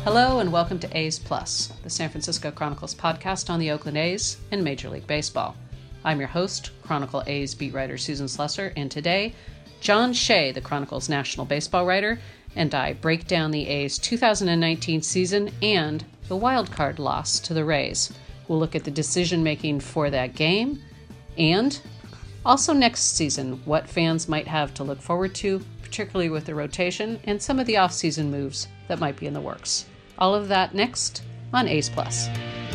Hello and welcome to A's Plus, the San Francisco Chronicle's podcast on the Oakland A's and Major League Baseball. I'm your host, Chronicle A's beat writer Susan Slusser, and today, John Shea, the Chronicle's national baseball writer, and I break down the A's 2019 season and the wild card loss to the Rays. We'll look at the decision-making for that game, and also next season, what fans might have to look forward to, particularly with the rotation and some of the off-season moves that might be in the works. All of that next on A's Plus.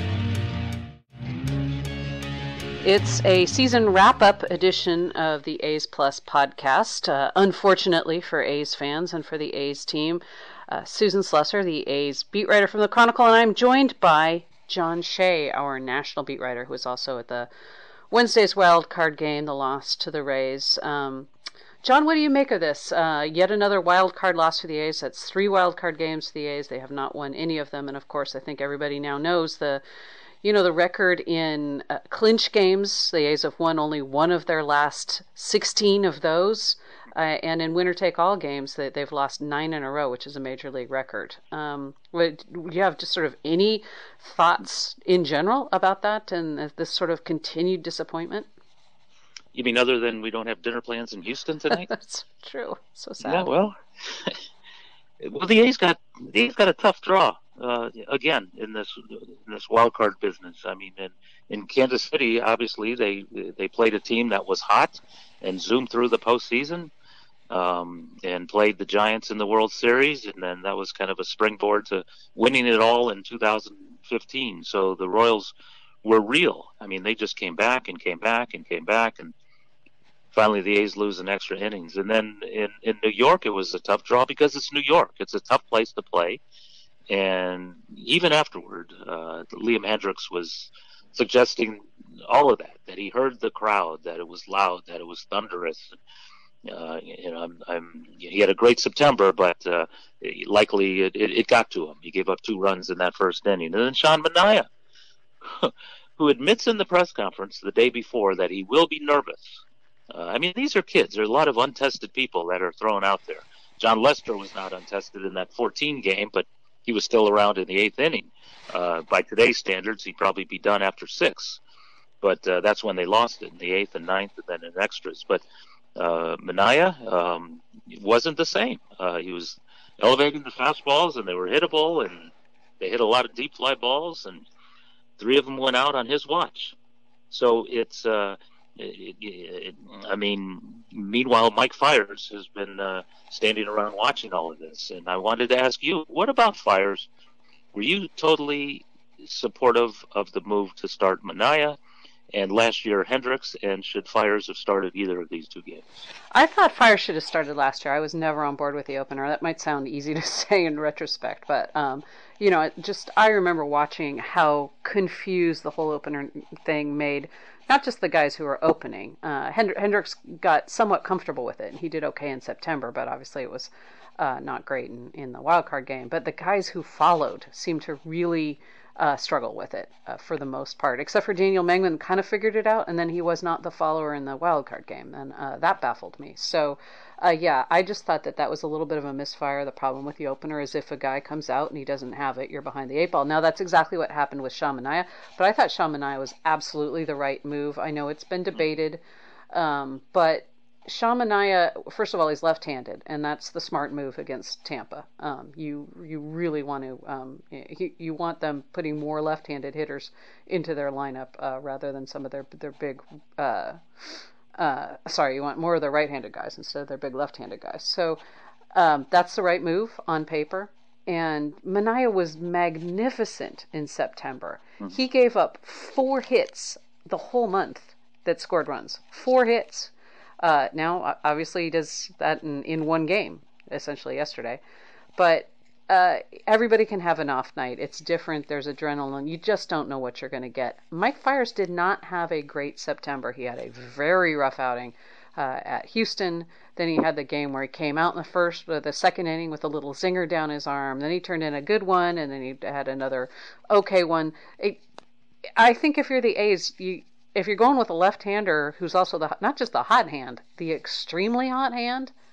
It's a season wrap-up edition of the A's Plus podcast. Unfortunately for A's fans and for the A's team, Susan Slusser, the A's beat writer from the Chronicle, and I'm joined by John Shea, our national beat writer, who was also at the Wednesday's wild card game, the loss to the Rays. John, what do you make of this? Yet another wild card loss for the A's. That's 3 wild card games for the A's. They have not won any of them. And of course, I think everybody now knows the record in clinch games. The A's have won only one of their last 16 of those. And in winner-take-all games, they've lost 9 in a row, which is a major league record. Would you have just sort of any thoughts in general about that and this sort of continued disappointment? You mean other than we don't have dinner plans in Houston tonight? That's true. So sad. Yeah, well, the A's got a tough draw again in this wild card business. I mean, in Kansas City, obviously they played a team that was hot and zoomed through the postseason, and played the Giants in the World Series, and then that was kind of a springboard to winning it all in 2015. So the Royals were real. I mean, they just came back, and finally the A's lose in extra innings. And then in New York, it was a tough draw because it's New York. It's a tough place to play. And even afterward, Liam Hendriks was suggesting all of that he heard the crowd, that it was loud, that it was thunderous. He had a great September, but likely it got to him. He gave up 2 runs in that first inning. And then Sean Manaea, who admits in the press conference the day before that he will be nervous. I mean, these are kids. There are a lot of untested people that are thrown out there. John Lester was not untested in that 14 game, but he was still around in the 8th inning. By today's standards, he'd probably be done after 6. But that's when they lost it, in the 8th and 9th, and then in extras. But Manaea wasn't the same. He was elevating the fastballs, and they were hittable, and they hit a lot of deep fly balls, and 3 of them went out on his watch. So it's... meanwhile, Mike Fiers has been standing around watching all of this. And I wanted to ask you, what about Fiers? Were you totally supportive of the move to start Manaea and last year Hendriks? And should Fiers have started either of these 2 games? I thought Fiers should have started last year. I was never on board with the opener. That might sound easy to say in retrospect, but I remember watching how confused the whole opener thing made not just the guys who were opening. Hendriks got somewhat comfortable with it, and he did okay in September, but obviously it was not great in the wild card game. But the guys who followed seemed to really struggle with it for the most part, except for Daniel Mengman kind of figured it out, and then he was not the follower in the wild card game, and that baffled me. So, I just thought that was a little bit of a misfire. The problem with the opener is if a guy comes out and he doesn't have it, you're behind the 8 ball. Now, that's exactly what happened with Sean Manaea, but I thought Sean Manaea was absolutely the right move. I know it's been debated, but Sean Manaea, first of all, he's left-handed, and that's the smart move against Tampa. You really want to you want them putting more left-handed hitters into their lineup rather than some of their big. You want more of the right-handed guys instead of their big left-handed guys. So that's the right move on paper. And Manaea was magnificent in September. Mm-hmm. He gave up 4 hits the whole month that scored runs. 4 hits. Now, obviously, he does that in 1 game, essentially yesterday. But everybody can have an off night. It's different. There's adrenaline. You just don't know what you're going to get. Mike Fiers did not have a great September. He had a very rough outing at Houston. Then he had the game where he came out in the second inning with a little zinger down his arm. Then he turned in a good one, and then he had another okay one. I think if you're the A's, if you're going with a left-hander who's also not just the hot hand, the extremely hot hand,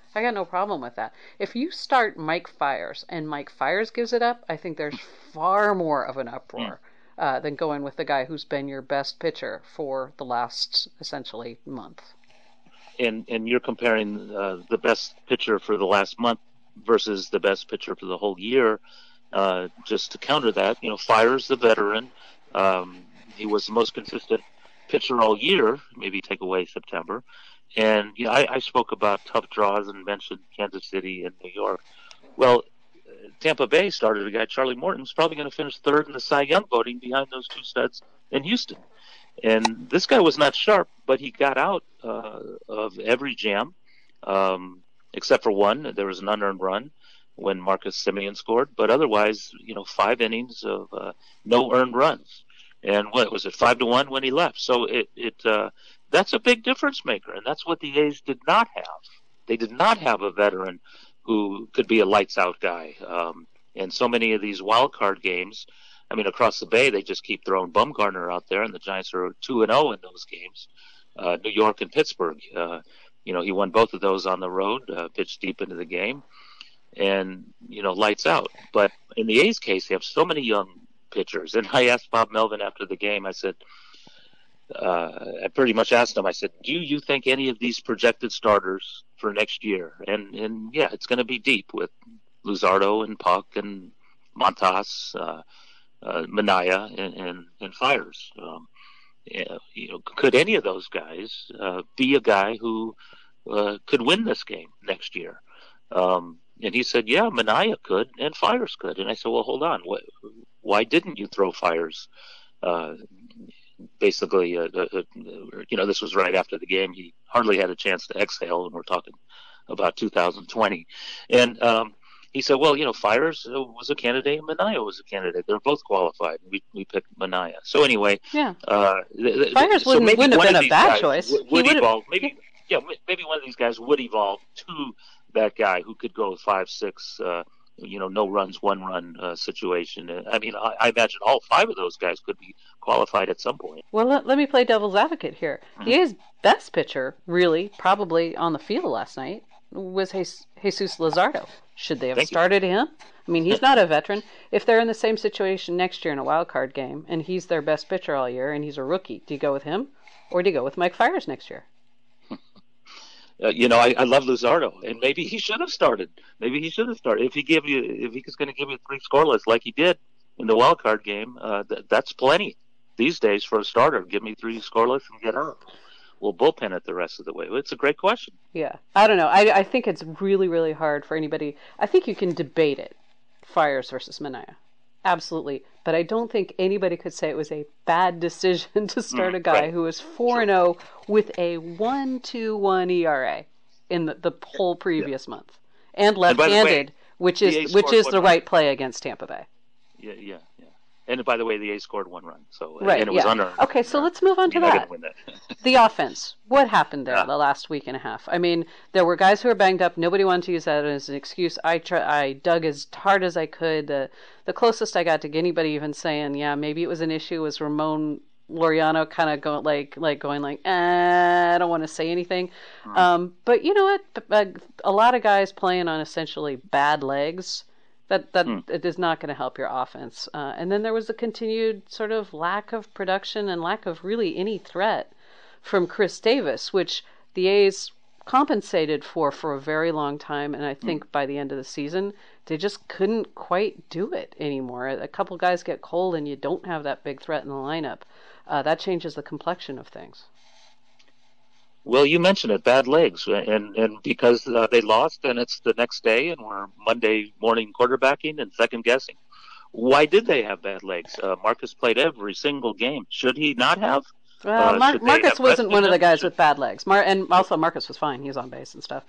I got no problem with that. If you start Mike Fiers and Mike Fiers gives it up, I think there's far more of an uproar than going with the guy who's been your best pitcher for the last essentially month. And you're comparing the best pitcher for the last month versus the best pitcher for the whole year. Just to counter that, Fiers, the veteran, he was the most consistent pitcher all year, maybe take away September. And I spoke about tough draws and mentioned Kansas City and New York. Well, Tampa Bay started a guy, Charlie Morton, who's probably going to finish third in the Cy Young voting behind those two studs in Houston. And this guy was not sharp, but he got out of every jam, except for one. There was an unearned run when Marcus Semien scored, but otherwise, 5 innings of no earned runs. And what was it, 5-1 when he left? So that's a big difference maker, and that's what the A's did not have. They did not have a veteran who could be a lights-out guy. And so many of these wild card games, across the Bay, they just keep throwing Bumgarner out there, and the Giants are 2-0 in those games. New York and Pittsburgh, he won both of those on the road, pitched deep into the game, and, lights out. But in the A's case, they have so many young pitchers. And I asked Bob Melvin after the game, I said, I pretty much asked him, I said, do you think any of these projected starters for next year? And yeah, it's going to be deep with Luzardo and Puck and Montas, Manaea and Fiers. Could any of those guys be a guy who could win this game next year? And he said, yeah, Manaea could and Fiers could. And I said, well, hold on. Why didn't you throw Fiers? Basically, this was right after the game. He hardly had a chance to exhale, and we're talking about 2020. And he said, well, Fiers was a candidate and Manaea was a candidate. They're both qualified. We picked Manaea. So anyway, yeah, Fiers wouldn't have been a bad choice. Would evolve. Maybe one of these guys would evolve to that guy who could go 5-6, no runs, 1 run situation. I imagine all 5 of those guys could be qualified at some point. Well, let me play devil's advocate here. Mm-hmm. The A's best pitcher, really, probably on the field last night, was Jesus Luzardo. Should they have started him? He's not a veteran. If they're in the same situation next year in a wild card game, and he's their best pitcher all year, and he's a rookie, do you go with him, or do you go with Mike Fiers next year? I love Luzardo, and maybe he should have started. If he was going to give you 3 scoreless like he did in the wild card game, that's plenty these days for a starter. Give me 3 scoreless and get out. We'll bullpen it the rest of the way. It's a great question. Yeah, I don't know. I think it's really, really hard for anybody. I think you can debate it, Fiers versus Manaea. Absolutely. But I don't think anybody could say it was a bad decision to start a guy who was 4-0 with a 1.21 ERA in the whole previous month. And left-handed, which is the right play against Tampa Bay. Yeah. And by the way, the A's scored 1 run. So right, and it was unearned. Okay, so let's move on to that. The offense. What happened there the last week and a half? There were guys who were banged up. Nobody wanted to use that as an excuse. I dug as hard as I could. The closest I got to anybody even saying, yeah, maybe it was an issue was Ramon Laureano kind of going I don't want to say anything. But you know what? A lot of guys playing on essentially bad legs. That it is not going to help your offense. And then there was a continued sort of lack of production and lack of really any threat from Chris Davis, which the A's compensated for a very long time. And I think by the end of the season, they just couldn't quite do it anymore. A couple guys get cold and you don't have that big threat in the lineup. That changes the complexion of things. Well, you mentioned it, bad legs, and because they lost, and it's the next day, and we're Monday morning quarterbacking and second guessing. Why did they have bad legs? Marcus played every single game. Should he not have? Well, Marcus wasn't one of the guys with bad legs. And also Marcus was fine. He was on base and stuff.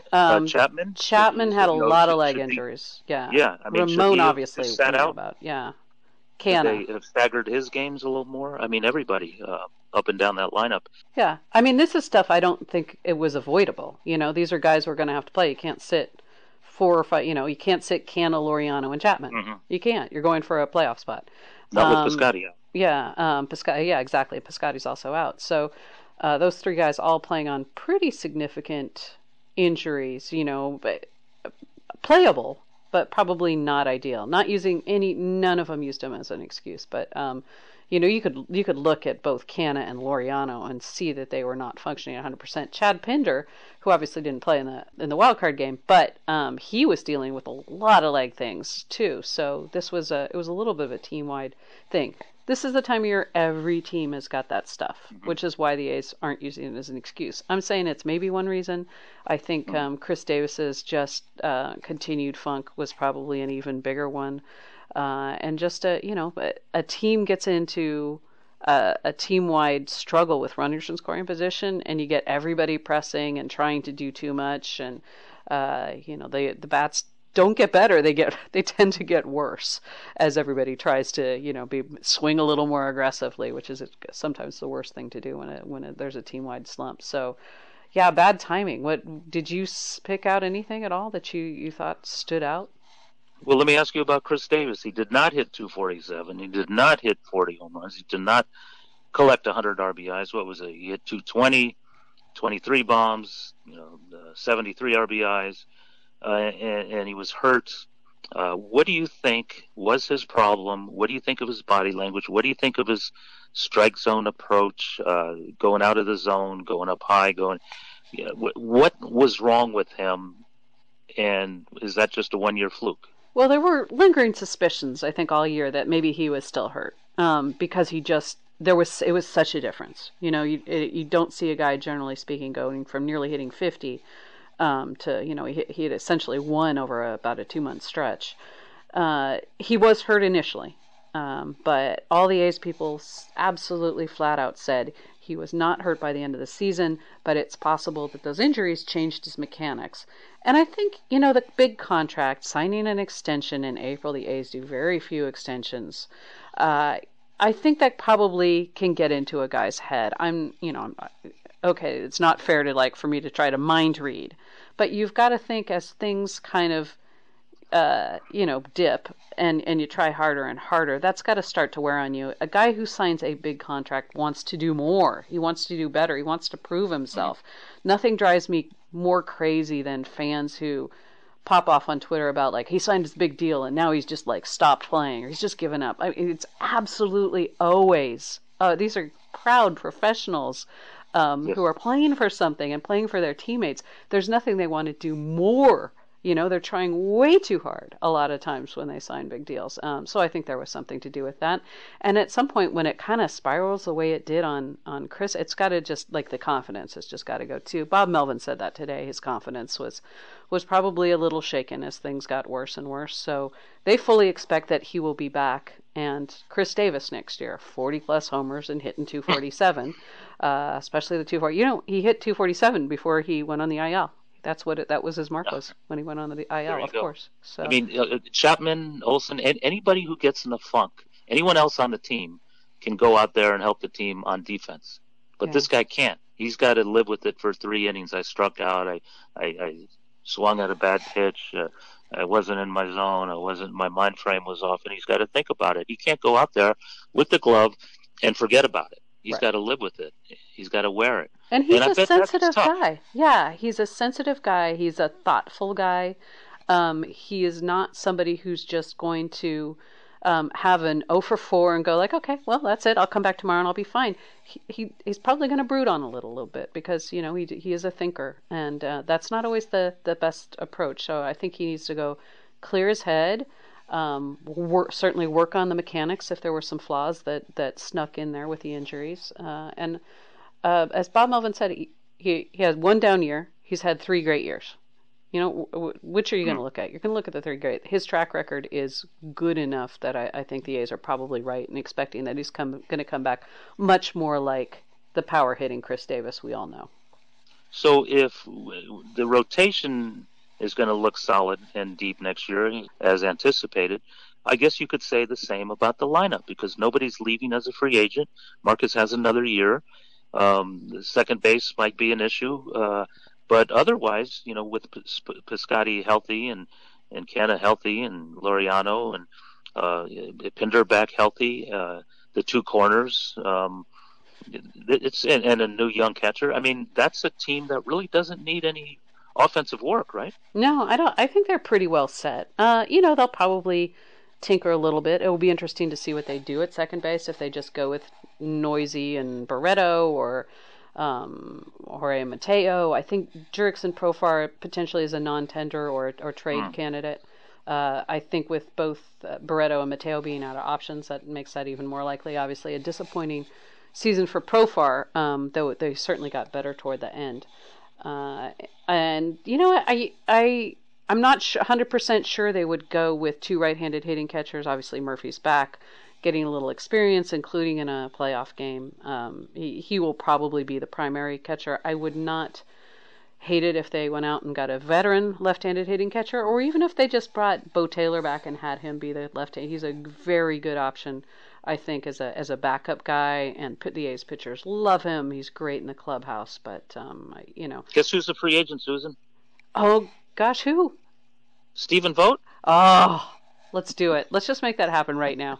Chapman had a lot of leg injuries. Yeah. Ramon obviously sat out. Canna. They have staggered his games a little more. Everybody up and down that lineup. Yeah. This is stuff I don't think it was avoidable. These are guys we're going to have to play. You can't sit 4 or 5, you can't sit Canna, Laureano, and Chapman. Mm-hmm. You can't. You're going for a playoff spot. Not with Piscotty out. Yeah. Piscotty, yeah, exactly. Piscotty's also out. So those 3 guys all playing on pretty significant injuries, but playable, but probably not ideal. Not using none of them used him as an excuse, but you could look at both Canna and Laureano and see that they were not functioning 100%. Chad Pinder, who obviously didn't play in the wild card game, but he was dealing with a lot of leg things too. So it was a little bit of a team wide thing. This is the time of year every team has got that stuff, which is why the A's aren't using it as an excuse. I'm saying it's maybe one reason. I think Chris Davis's just continued funk was probably an even bigger one. And just a team gets into a team-wide struggle with runners in scoring position, and you get everybody pressing and trying to do too much, and the bats don't get better; they tend to get worse as everybody tries to swing a little more aggressively, which is sometimes the worst thing to do when there's a team-wide slump. So. Yeah, bad timing. What did you pick out anything at all that you thought stood out? Well, let me ask you about Chris Davis. He did not hit 247. He did not hit 40 home runs. He did not collect 100 RBIs. What was it? He hit 220, 23 bombs, 73 RBIs, and he was hurt. What do you think was his problem? What do you think of his body language? What do you think of his strike zone approach, going out of the zone, going up high, what was wrong with him? And is that just a one-year fluke? Well, there were lingering suspicions, I think, all year that maybe he was still hurt because it was such a difference. You don't see a guy, generally speaking, going from nearly hitting 50 to, he had essentially won over about a 2-month stretch. He was hurt initially, but all the A's people absolutely flat out said he was not hurt by the end of the season, but it's possible that those injuries changed his mechanics. And I think, the big contract, signing an extension in April, the A's do very few extensions. I think that probably can get into a guy's head. Okay, it's not fair for me to try to mind read, but you've got to think as things kind of, dip and you try harder and harder, that's got to start to wear on you. A guy who signs a big contract wants to do more. He wants to do better. He wants to prove himself. Nothing drives me more crazy than fans who pop off on Twitter about he signed his big deal and now he's just stopped playing or he's just given up. It's absolutely always, these are proud professionals who are playing for something and playing for their teammates. There's nothing they want to do more. They're trying way too hard a lot of times when they sign big deals. So I think there was something to do with that. And at some point when it kind of spirals the way it did on Chris, it's got to just, the confidence has just got to go too. Bob Melvin said that today. His confidence was probably a little shaken as things got worse and worse. So they fully expect that he will be back. And Chris Davis next year, 40-plus homers and hitting 247, especially the 240. He hit 247 before he went on the IL. That was his mark was when he went on the IL, of course. So Chapman, Olson, anybody who gets in a funk, anyone else on the team can go out there and help the team on defense. But this guy can't. He's got to live with it for 3 innings. I struck out. I swung at a bad pitch. I wasn't in my zone. My mind frame was off, and he's got to think about it. He can't go out there with the glove and forget about it. He's got to live with it. He's got to wear it. And he's a sensitive guy. Yeah, he's a sensitive guy. He's a thoughtful guy. He is not somebody who's just going to have an 0 for 4 and go okay, well, that's it. I'll come back tomorrow and I'll be fine. He's probably going to brood on a little bit because, he is a thinker. And that's not always the best approach. So I think he needs to go clear his head, certainly work on the mechanics if there were some flaws that snuck in there with the injuries. And as Bob Melvin said, he has one down year. He's had 3 great years. Which are you going to look at? You're going to look at the 3 great. His track record is good enough that I think the A's are probably right in expecting that he's going to come back much more like the power-hitting Chris Davis we all know. So if the rotation is going to look solid and deep next year, as anticipated, I guess you could say the same about the lineup because nobody's leaving as a free agent. Marcus has another year. The second base might be an issue, but otherwise, with Piscotty healthy and Canna healthy and Laureano and Pinder back healthy, the 2 corners, it's and a new young catcher. That's a team that really doesn't need any offensive work, right? No, I don't. I think they're pretty well set. They'll probably tinker a little bit. It will be interesting to see what they do at second base if they just go with Noisy and Barreto or Jorge Mateo. I think Jurickson Profar potentially is a non-tender or trade candidate. I think with both Barreto and Mateo being out of options, that makes that even more likely. Obviously, a disappointing season for Profar, though they certainly got better toward the end. And you know what? I'm not 100% sure they would go with two right-handed hitting catchers. Obviously, Murphy's back, getting a little experience, including in a playoff game. He will probably be the primary catcher. I would not hate it if they went out and got a veteran left-handed hitting catcher, or even if they just brought Bo Taylor back and had him be the left-handed. He's a very good option, I think, as a backup guy, and the A's pitchers love him. He's great in the clubhouse, but Guess who's the free agent, Susan? Oh gosh, who? Stephen Vogt. Oh, let's do it. Let's just make that happen right now.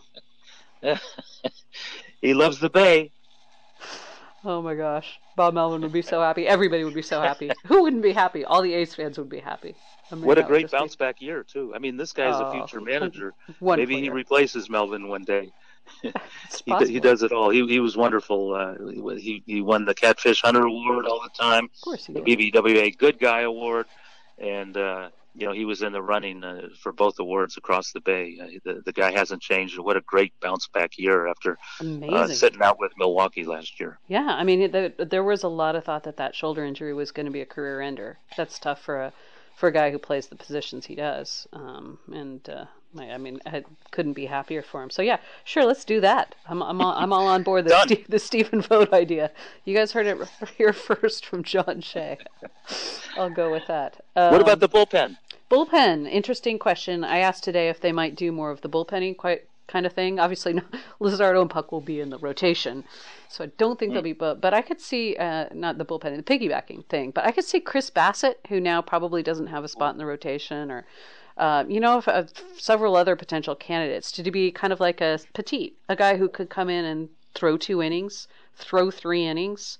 He loves the Bay. Oh my gosh, Bob Melvin would be so happy. Everybody would be so happy. Who wouldn't be happy? All the A's fans would be happy. I mean, what a great bounce back year too. I mean, this guy's a future manager. Maybe he replaces Melvin one day. He does it all. He was wonderful. He won the Catfish Hunter Award all the time. Of course he did. The BBWA Good Guy Award, and he was in the running for both awards across the Bay. The guy hasn't changed. What a great bounce back year after sitting out with Milwaukee last year. Yeah, I mean, there was a lot of thought that shoulder injury was going to be a career ender. That's tough for a guy who plays the positions he does. I couldn't be happier for him. So yeah, sure, let's do that. I'm all on board the Stephen Vogt idea. You guys heard it here first from John Shea. I'll go with that. What about the bullpen? Bullpen, interesting question. I asked today if they might do more of the bullpenning kind of thing. Obviously, Luzardo and Puck will be in the rotation, so I don't think they'll be. But I could see not the bullpenning, the piggybacking thing. But I could see Chris Bassett, who now probably doesn't have a spot in the rotation, or several other potential candidates to be kind of like a Petit, a guy who could come in and throw 2 innings, throw 3 innings.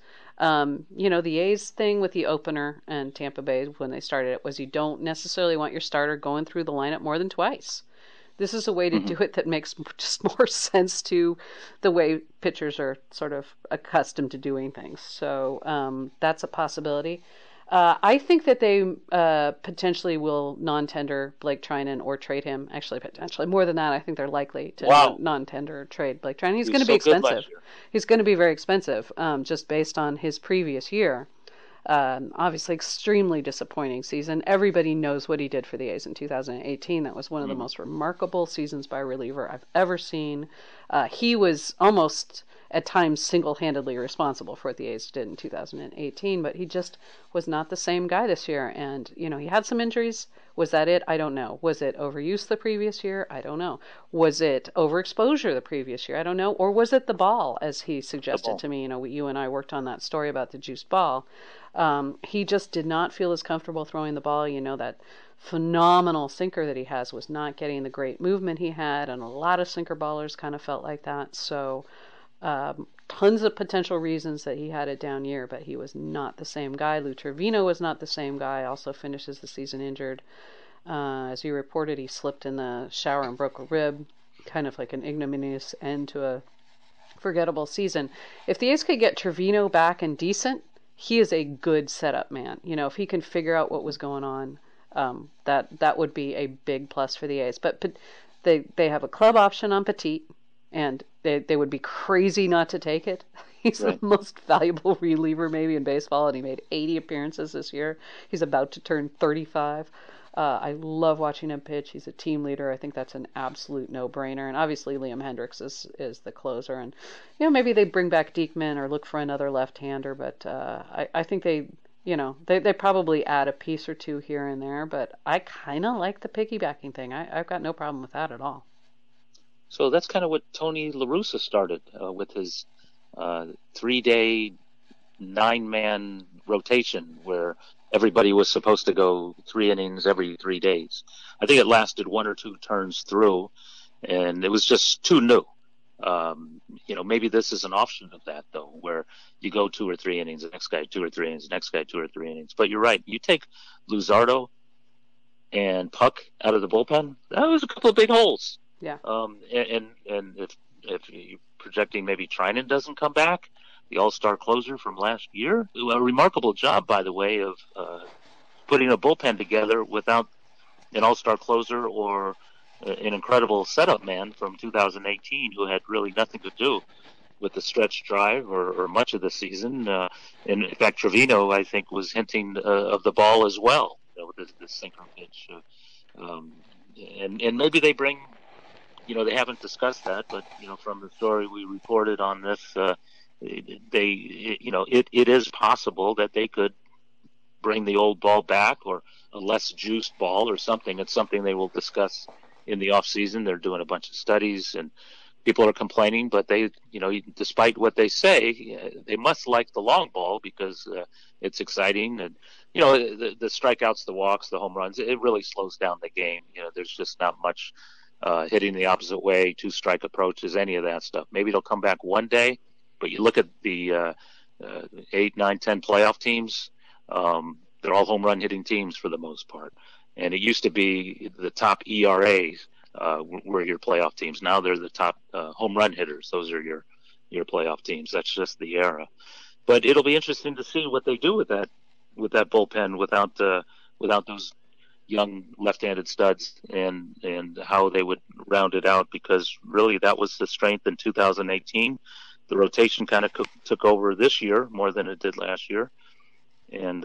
The A's thing with the opener and Tampa Bay when they started it was you don't necessarily want your starter going through the lineup more than twice. This is a way to do it that makes just more sense to the way pitchers are sort of accustomed to doing things. So that's a possibility. I think that they potentially will non-tender Blake Trinan or trade him. Actually, potentially more than that. I think they're likely to non-tender trade Blake Trinan. He's going to be expensive. He's going to be very expensive, just based on his previous year. Obviously, extremely disappointing season. Everybody knows what he did for the A's in 2018. That was one of the most remarkable seasons by a reliever I've ever seen. He was almost at times single-handedly responsible for what the A's did in 2018, but he just was not the same guy this year. And, he had some injuries. Was that it? I don't know. Was it overuse the previous year? I don't know. Was it overexposure the previous year? I don't know. Or was it the ball, as he suggested to me? You and I worked on that story about the juiced ball. He just did not feel as comfortable throwing the ball. That phenomenal sinker that he has was not getting the great movement he had, and a lot of sinker ballers kind of felt like that. So tons of potential reasons that he had a down year, but he was not the same guy. Lou Trevino was not the same guy, also finishes the season injured. As you reported, he slipped in the shower and broke a rib, kind of like an ignominious end to a forgettable season. If the A's could get Trevino back and decent, he is a good setup man. If he can figure out what was going on, that would be a big plus for the A's. But they have a club option on Petit, and they would be crazy not to take it. He's the most valuable reliever maybe in baseball, and he made 80 appearances this year. He's about to turn 35. I love watching him pitch. He's a team leader. I think that's an absolute no-brainer. And obviously Liam Hendriks is the closer. And, maybe they bring back Diekman or look for another left-hander. But I think they probably add a piece or two here and there. But I kind of like the piggybacking thing. I've got no problem with that at all. So that's kind of what Tony La Russa started with his 3-day, 9-man rotation where everybody was supposed to go 3 innings every 3 days. I think it lasted 1 or 2 turns through, and it was just too new. Maybe this is an option of that though, where you go 2 or 3 innings, the next guy 2 or 3 innings, the next guy 2 or 3 innings. But you're right. You take Luzardo and Puck out of the bullpen. That was a couple of big holes. Yeah. And if you're projecting maybe Trinan doesn't come back, the all-star closer from last year, a remarkable job, by the way, of putting a bullpen together without an all-star closer or an incredible setup man from 2018 who had really nothing to do with the stretch drive or much of the season. And in fact, Trevino, I think, was hinting of the ball as well, with this sinker pitch. And maybe they bring, they haven't discussed that, but, from the story we reported on this, it is possible that they could bring the old ball back or a less juiced ball or something. It's something they will discuss in the off season. They're doing a bunch of studies and people are complaining, but they, despite what they say, they must like the long ball because it's exciting. And, the strikeouts, the walks, the home runs, it really slows down the game. There's just not much hitting the opposite way, two-strike approaches, any of that stuff. Maybe it'll come back one day, but you look at the 8, 9, 10 playoff teams, they're all home run hitting teams for the most part. And it used to be the top ERAs were your playoff teams. Now they're the top home run hitters. Those are your playoff teams. That's just the era. But it'll be interesting to see what they do with that bullpen without those young left-handed studs and how they would round it out, because really that was the strength in 2018. The rotation kind of took over this year more than it did last year. And,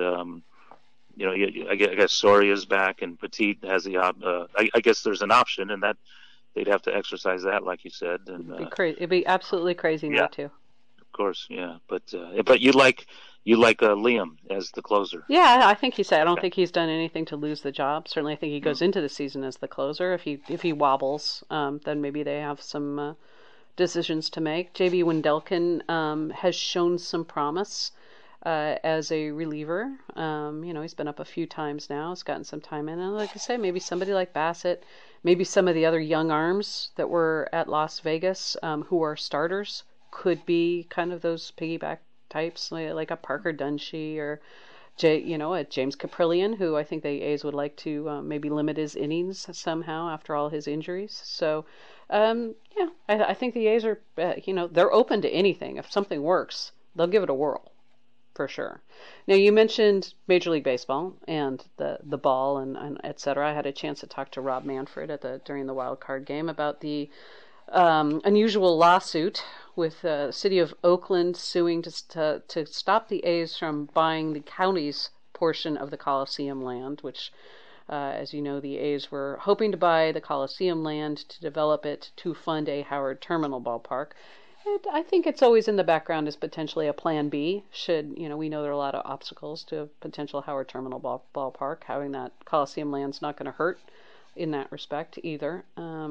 I guess Soria's back and Petit has the I guess there's an option, and that they'd have to exercise that, like you said. And it'd be crazy. It'd be absolutely crazy not to. Of course, yeah. But you like Liam as the closer. Yeah, I think he said. I don't think he's done anything to lose the job. Certainly, I think he goes into the season as the closer. If he wobbles, then maybe they have some decisions to make. J.B. Wendelken has shown some promise as a reliever. He's been up a few times now. He's gotten some time in. And like I say, maybe somebody like Bassett, maybe some of the other young arms that were at Las Vegas who are starters could be kind of those piggyback types, like a Parker Dunshee or a James Caprillion, who I think the A's would like to maybe limit his innings somehow after all his injuries. So, I think the A's are, they're open to anything. If something works, they'll give it a whirl. For sure. Now, you mentioned Major League Baseball and the ball and et cetera. I had a chance to talk to Rob Manfred during the wild card game about the unusual lawsuit with the city of Oakland suing to stop the A's from buying the county's portion of the Coliseum land, which, as you know, the A's were hoping to buy the Coliseum land to develop it to fund a Howard Terminal ballpark. I think it's always in the background as potentially a plan B. Should, we know there are a lot of obstacles to a potential Howard Terminal ballpark. Having that Coliseum land's not going to hurt in that respect either.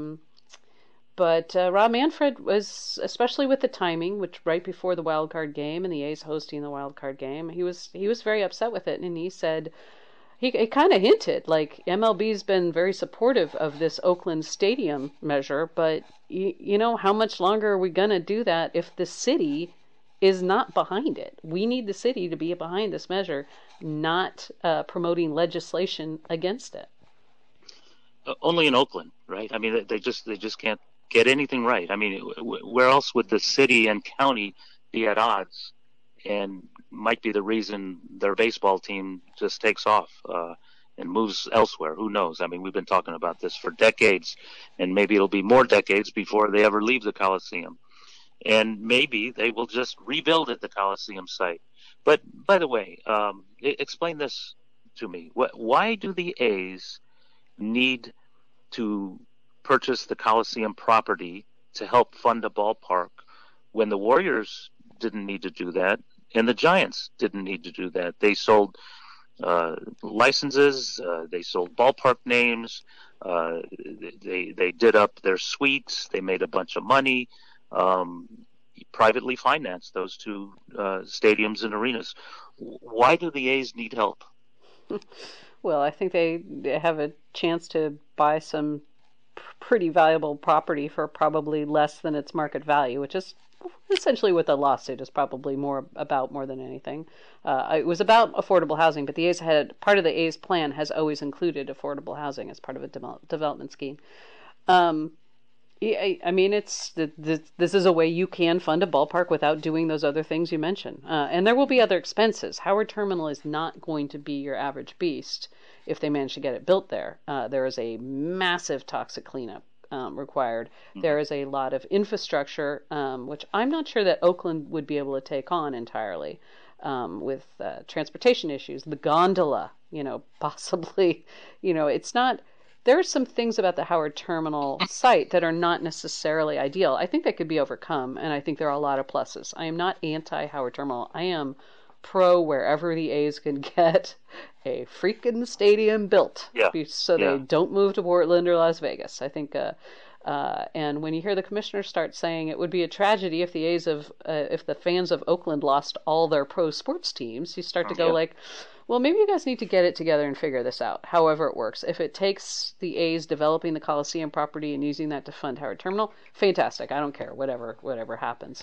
But Rob Manfred was, especially with the timing, which right before the wild card game and the A's hosting the wild card game, he was very upset with it, and he said. He kind of hinted, like, MLB's been very supportive of this Oakland Stadium measure, but, how much longer are we going to do that if the city is not behind it? We need the city to be behind this measure, not promoting legislation against it. Only in Oakland, right? I mean, they just can't get anything right. I mean, where else would the city and county be at odds? And might be the reason their baseball team just takes off and moves elsewhere. Who knows? I mean, we've been talking about this for decades, and maybe it'll be more decades before they ever leave the Coliseum. And maybe they will just rebuild at the Coliseum site. But, by the way, explain this to me. Why do the A's need to purchase the Coliseum property to help fund a ballpark when the Warriors didn't need to do that, and the Giants didn't need to do that? They sold licenses, they sold ballpark names, they did up their suites, they made a bunch of money, privately financed those two stadiums and arenas. Why do the A's need help? Well, I think they have a chance to buy some pretty valuable property for probably less than its market value, which is essentially what the lawsuit is probably more than anything. It was about affordable housing, but the A's had part of the A's plan has always included affordable housing as part of a development scheme. Yeah, I mean, this is a way you can fund a ballpark without doing those other things you mentioned. And there will be other expenses. Howard Terminal is not going to be your average beast if they manage to get it built there. There is a massive toxic cleanup required. There is a lot of infrastructure, which I'm not sure that Oakland would be able to take on entirely, with transportation issues. The gondola, possibly, it's not. There are some things about the Howard Terminal site that are not necessarily ideal. I think that could be overcome, and I think there are a lot of pluses. I am not anti-Howard Terminal. I am pro wherever the A's can get a freaking stadium built, so they don't move to Portland or Las Vegas. I think, and when you hear the commissioner start saying it would be a tragedy if if the fans of Oakland lost all their pro sports teams, you start to go like, well, maybe you guys need to get it together and figure this out, however it works. If it takes the A's developing the Coliseum property and using that to fund Howard Terminal, fantastic. I don't care, whatever happens.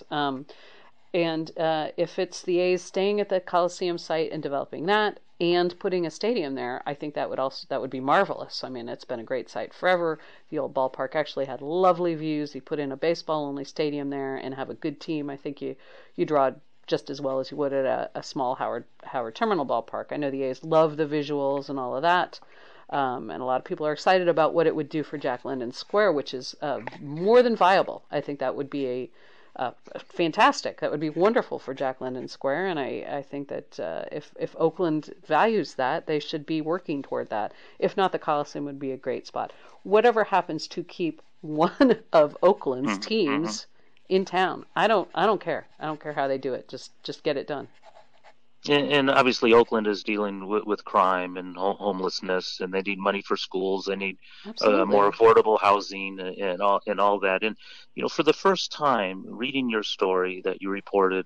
And if it's the A's staying at the Coliseum site and developing that and putting a stadium there, I think that would be marvelous. I mean, it's been a great site forever. The old ballpark actually had lovely views. You put in a baseball-only stadium there and have a good team. I think you draw just as well as you would at a small Howard Terminal ballpark. I know the A's love the visuals and all of that, and a lot of people are excited about what it would do for Jack London Square, which is more than viable. I think that would be fantastic. That would be wonderful for Jack London Square, and I think that if Oakland values that, they should be working toward that. If not, the Coliseum would be a great spot. Whatever happens to keep one of Oakland's teams in town, I don't care. I don't care how they do it. Just get it done. And obviously, Oakland is dealing with crime and homelessness, and they need money for schools. They need more affordable housing and all that. And for the first time, reading your story that you reported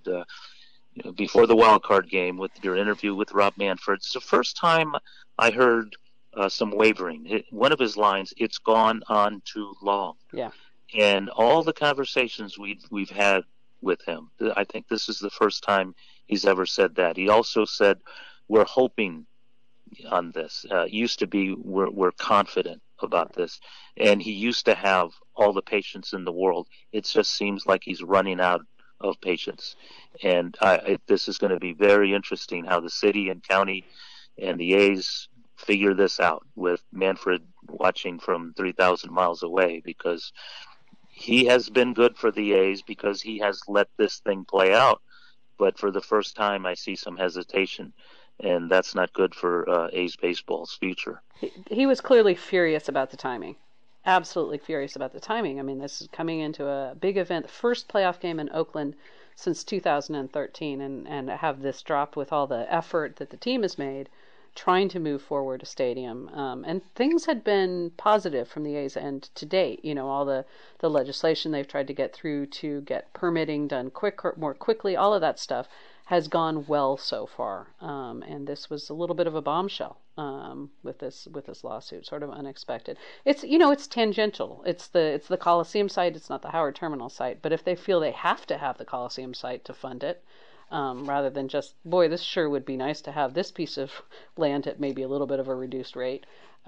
before the wild card game with your interview with Rob Manfred, it's the first time I heard some wavering. One of his lines, "It's gone on too long." Yeah. And all the conversations we've had with him, I think this is the first time he's ever said that. He also said, "We're hoping on this." Used to be, "We're confident about this," and he used to have all the patience in the world. It just seems like he's running out of patience, and this is going to be very interesting how the city and county and the A's figure this out with Manfred watching from 3,000 miles away, because he has been good for the A's because he has let this thing play out. But for the first time, I see some hesitation, and that's not good for A's baseball's future. He was clearly furious about the timing. Absolutely furious about the timing. I mean, this is coming into a big event, the first playoff game in Oakland since 2013, and have this dropped with all the effort that the team has made trying to move forward a stadium. And things had been positive from the A's end to date. All the legislation they've tried to get through to get permitting done more quickly, all of that stuff has gone well so far. And this was a little bit of a bombshell with this lawsuit, sort of unexpected. It's tangential. It's the Coliseum site. It's not the Howard Terminal site. But if they feel they have to have the Coliseum site to fund it, rather than just, boy, this sure would be nice to have this piece of land at maybe a little bit of a reduced rate.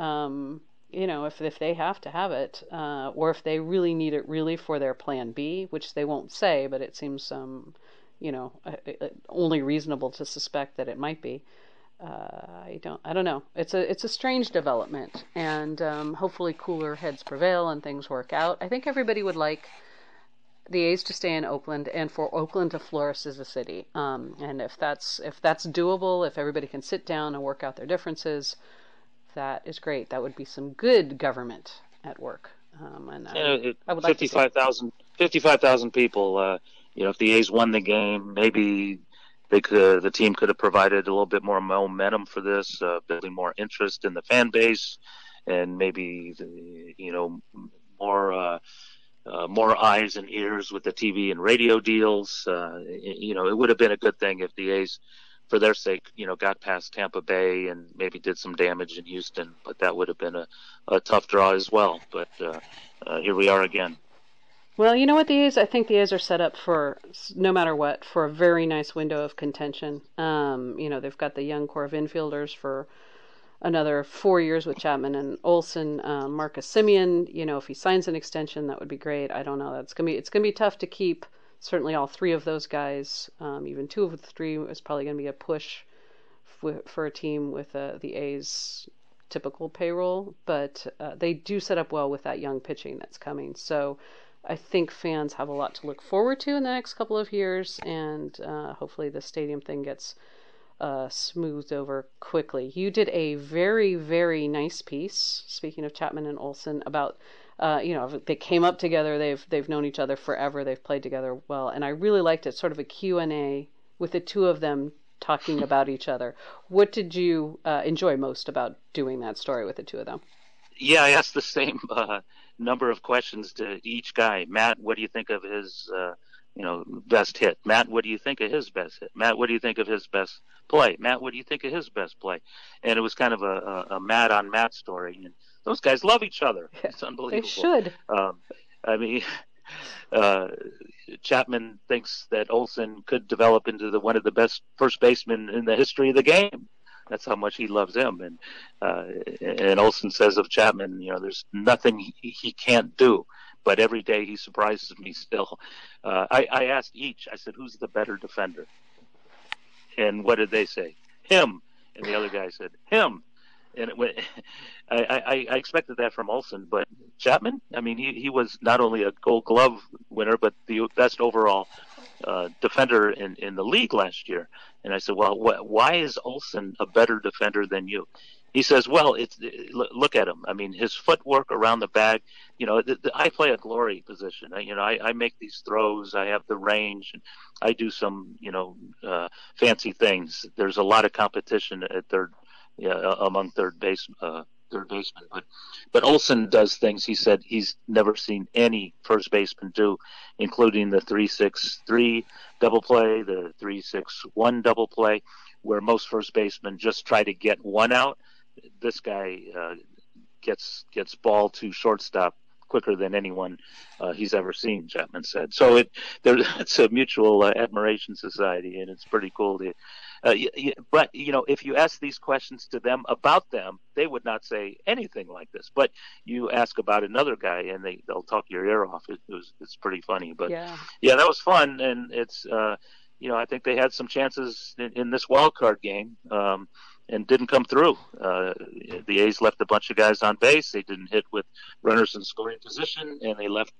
If they have to have it, or if they really need it really for their plan B, which they won't say, but it seems only reasonable to suspect that it might be. I don't know. It's a strange development, and hopefully cooler heads prevail and things work out. I think everybody would like the A's to stay in Oakland and for Oakland to flourish as a city. And if that's doable, if everybody can sit down and work out their differences, that is great. That would be some good government at work. And I would like 55,000 people. If the A's won the game, maybe the team could have provided a little bit more momentum for this, building more interest in the fan base, and maybe more eyes and ears with the TV and radio deals. It would have been a good thing if the A's for their sake, got past Tampa Bay and maybe did some damage in Houston, but that would have been a tough draw as well. But here we are again. Well, you know what, I think the A's are set up for, no matter what, for a very nice window of contention. They've got the young core of infielders for another 4 years with Chapman and Olson. Marcus Semien, if he signs an extension, that would be great. I don't know. It's gonna be tough to keep certainly all three of those guys. Even two of the three is probably gonna be a push for a team with the A's typical payroll, but they do set up well with that young pitching that's coming. So I think fans have a lot to look forward to in the next couple of years, and hopefully the stadium thing gets smoothed over quickly. You did a very, very nice piece, speaking of Chapman and Olson, about they came up together. They've known each other forever. They've played together well, and I really liked it. Sort of a Q&A with the two of them talking about each other. What did you enjoy most about doing that story with the two of them? Yeah, I asked the same number of questions to each guy. Matt, what do you think of his best hit? Matt, what do you think of his best hit? Matt, what do you think of his best play? Matt, what do you think of his best play? And it was kind of a Matt on Matt story. And those guys love each other. It's unbelievable. They should. I mean, Chapman thinks that Olson could develop into one of the best first basemen in the history of the game. That's how much he loves him. And Olson says of Chapman, there's nothing he can't do. But every day he surprises me still. I asked each, I said, who's the better defender? And what did they say? Him. And the other guy said, him. And I expected that from Olson, but Chapman, I mean, he was not only a Gold Glove winner, but the best overall defender in the league last year. And I said, well, why is Olson a better defender than you? He says, well, look at him. I mean, his footwork around the bag, I play a glory position. I make these throws. I have the range. And I do some, fancy things. There's a lot of competition at among third basemen. But Olson does things he said he's never seen any first baseman do, including the 3-6-3 double play, the 3-6-1 double play, where most first basemen just try to get one out. This guy gets ball to shortstop quicker than anyone he's ever seen, Chapman said. So it's a mutual admiration society, and it's pretty cool to. But if you ask these questions to them about them, they would not say anything like this. But you ask about another guy, and they'll talk your ear off. It's pretty funny. But yeah, that was fun, and it's I think they had some chances in this wild card game. And didn't come through. The A's left a bunch of guys on base. They didn't hit with runners in scoring position, and they left.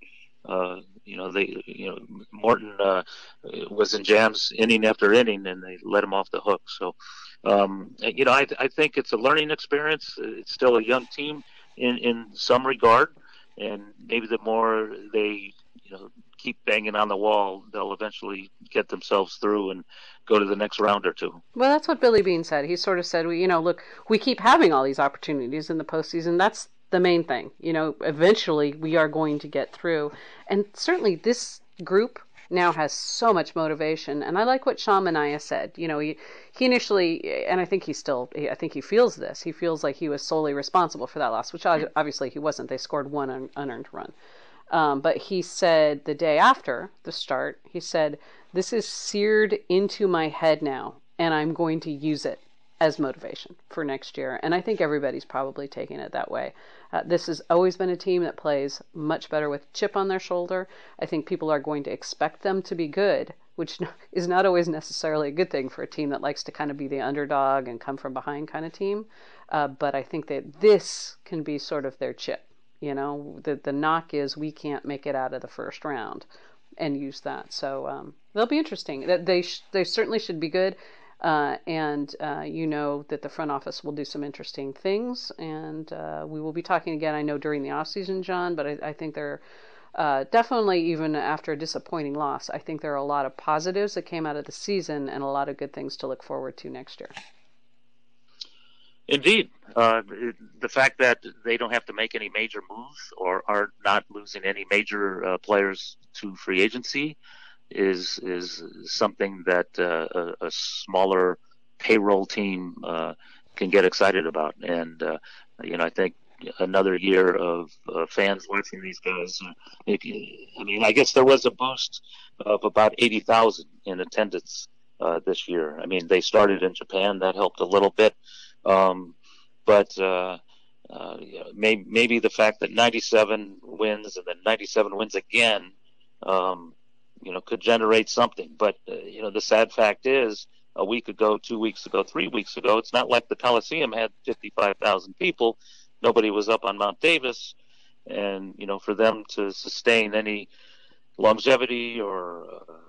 Morton was in jams inning after inning, and they let him off the hook. So, I think it's a learning experience. It's still a young team in some regard, and maybe the more they keep banging on the wall, they'll eventually get themselves through and go to the next round or two. Well, that's what Billy Beane said. He sort of said, we keep having all these opportunities in the postseason. That's the main thing. Eventually we are going to get through. And certainly this group now has so much motivation. And I like what Sean Manaea said. He initially, and I think he feels this. He feels like he was solely responsible for that loss, which obviously he wasn't. They scored one unearned run. But he said the day after the start, he said, this is seared into my head now, and I'm going to use it as motivation for next year. And I think everybody's probably taking it that way. This has always been a team that plays much better with chip on their shoulder. I think people are going to expect them to be good, which is not always necessarily a good thing for a team that likes to kind of be the underdog and come from behind kind of team. But I think that this can be sort of their chip. The knock is we can't make it out of the first round, and use that. So they'll be interesting. They certainly should be good, and that the front office will do some interesting things. And we will be talking again, I know, during the off season, John. But I think they're definitely, even after a disappointing loss, I think there are a lot of positives that came out of the season and a lot of good things to look forward to next year. Indeed. The fact that they don't have to make any major moves or are not losing any major players to free agency is something that a smaller payroll team can get excited about. And I think another year of fans watching these guys. I guess there was a boost of about 80,000 in attendance this year. I mean, they started in Japan, that helped a little bit, but maybe the fact that 97 wins and then 97 wins again, could generate something. But the sad fact is, a week ago, 2 weeks ago, 3 weeks ago, it's not like the Coliseum had 55,000 people. Nobody was up on Mount Davis, and for them to sustain any longevity or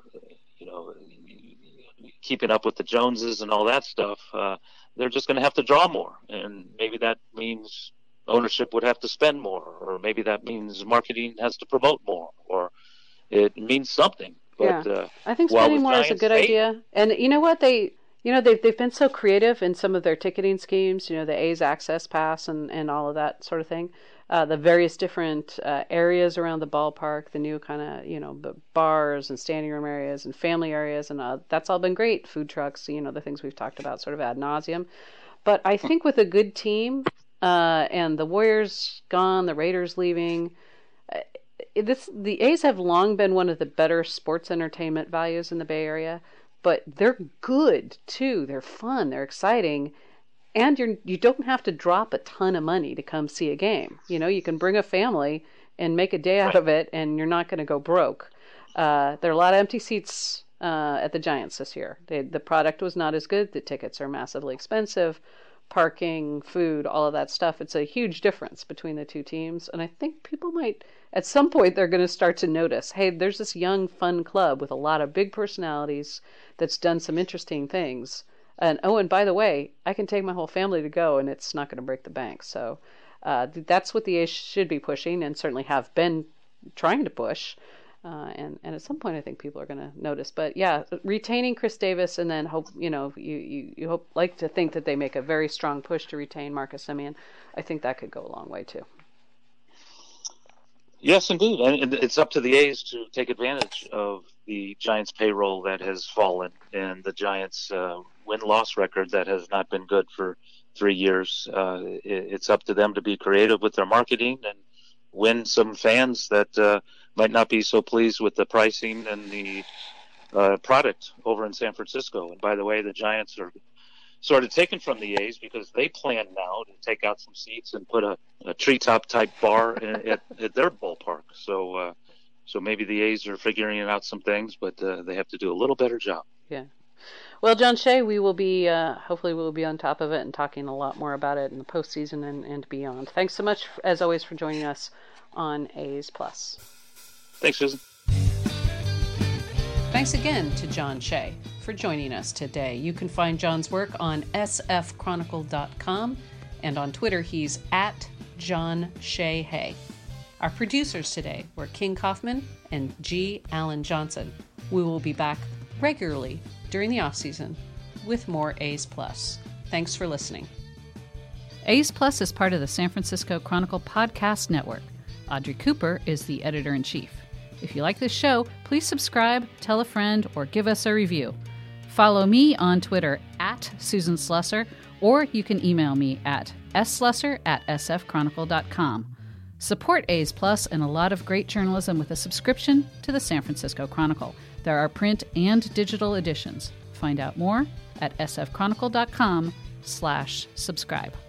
keeping up with the Joneses and all that stuff, they're just going to have to draw more, and maybe that means ownership would have to spend more, or maybe that means marketing has to promote more, or it means something. But I think spending more is a good idea. And you know what, they've been so creative in some of their ticketing schemes. The A's Access Pass and all of that sort of thing. The various different areas around the ballpark, the new kind of bars and standing room areas and family areas, and that's all been great. Food trucks, the things we've talked about sort of ad nauseum. But I think with a good team and the Warriors gone, the Raiders leaving. The A's have long been one of the better sports entertainment values in the Bay Area, but they're good too. They're fun. They're exciting, and you don't have to drop a ton of money to come see a game. You can bring a family and make a day out of it, and you're not going to go broke. There are a lot of empty seats at the Giants this year. The product was not as good. The tickets are massively expensive. Parking, food, all of that stuff. It's a huge difference between the two teams. And I think people might, at some point, they're going to start to notice, hey, there's this young, fun club with a lot of big personalities that's done some interesting things. And by the way, I can take my whole family to go, and it's not going to break the bank. So that's what the A's should be pushing, and certainly have been trying to push. And at some point, I think people are going to notice. But yeah, retaining Chris Davis, and then hope you like to think that they make a very strong push to retain Marcus Semien. I think that could go a long way too. Yes, indeed, and it's up to the A's to take advantage of the Giants' payroll that has fallen and the Giants' win-loss record that has not been good for 3 years. It's up to them to be creative with their marketing and win some fans that might not be so pleased with the pricing and the product over in San Francisco. And by the way, the Giants are sort of taken from the A's because they plan now to take out some seats and put a treetop type bar at their ballpark. So maybe the A's are figuring out some things, but they have to do a little better job. Yeah. Well, John Shea, we will be, hopefully we'll be on top of it and talking a lot more about it in the postseason and beyond. Thanks so much, as always, for joining us on A's Plus. Thanks, Susan. Thanks again to John Shea for joining us today. You can find John's work on sfchronicle.com, and on Twitter he's at John Shea Hay. Our producers today were King Kaufman and G. Allen Johnson. We will be back regularly during the off-season with more A's Plus. Thanks for listening. A's Plus is part of the San Francisco Chronicle Podcast Network. Audrey Cooper is the editor-in-chief. If you like this show, please subscribe, tell a friend, or give us a review. Follow me on Twitter at Susan Slusser, or you can email me at slusser@sfchronicle.com. Support A's Plus and a lot of great journalism with a subscription to the San Francisco Chronicle. There are print and digital editions. Find out more at sfchronicle.com/subscribe.